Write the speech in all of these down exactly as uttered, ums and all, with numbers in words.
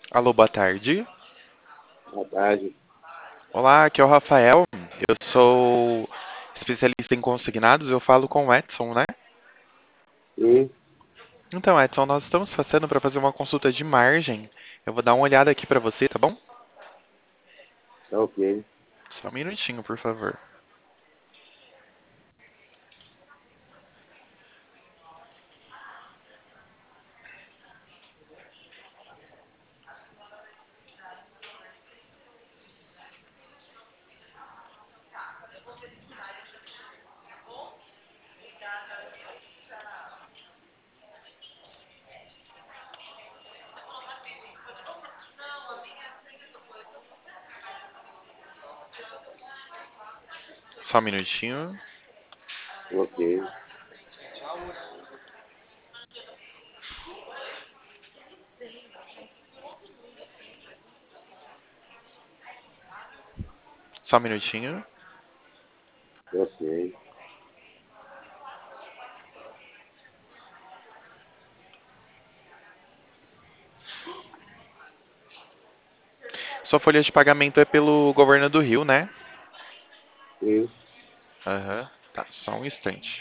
Alô, boa tarde. Boa tarde. Olá, aqui é o Rafael. Eu sou especialista em consignados. Eu falo com o Edson, né? Sim, Então, Edson, nós estamos passando para fazer uma consulta de margem. Eu vou dar uma olhada aqui para você, tá bom? tá ok. Só um minutinho, por favor. Só um minutinho. Ok. Só um minutinho. Ok. Sua folha de pagamento é pelo governo do Rio, né? Sim. Aham. Tá, só um instante.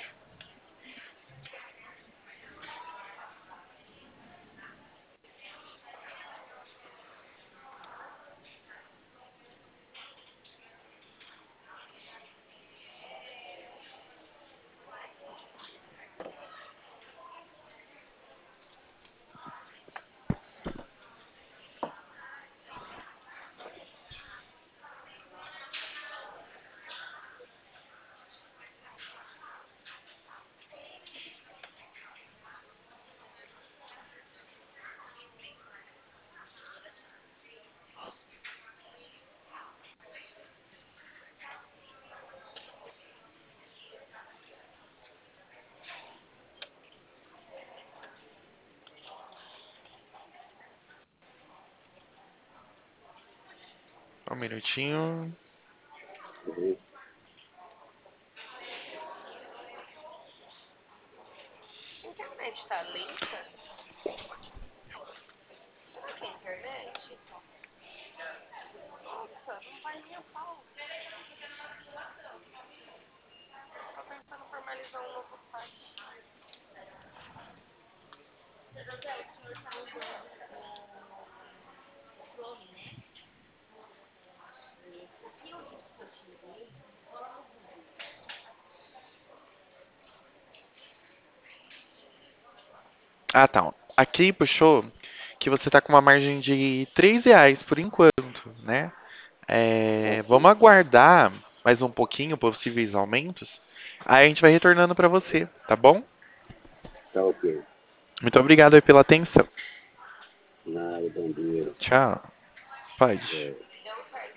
Só um minutinho. Sim. A internet tá lenta? Será que é a internet? Nossa, não vai nem a pau. Tô tentando formalizar um novo site. Ah, tá. Aqui puxou que você tá com uma margem de três reais por enquanto, né? É, Ok. vamos aguardar mais um pouquinho, possíveis aumentos. Aí a gente vai retornando para você, tá bom? Tá ok. Muito obrigado aí pela atenção. Nada, bom dia. Tchau. Pode. É.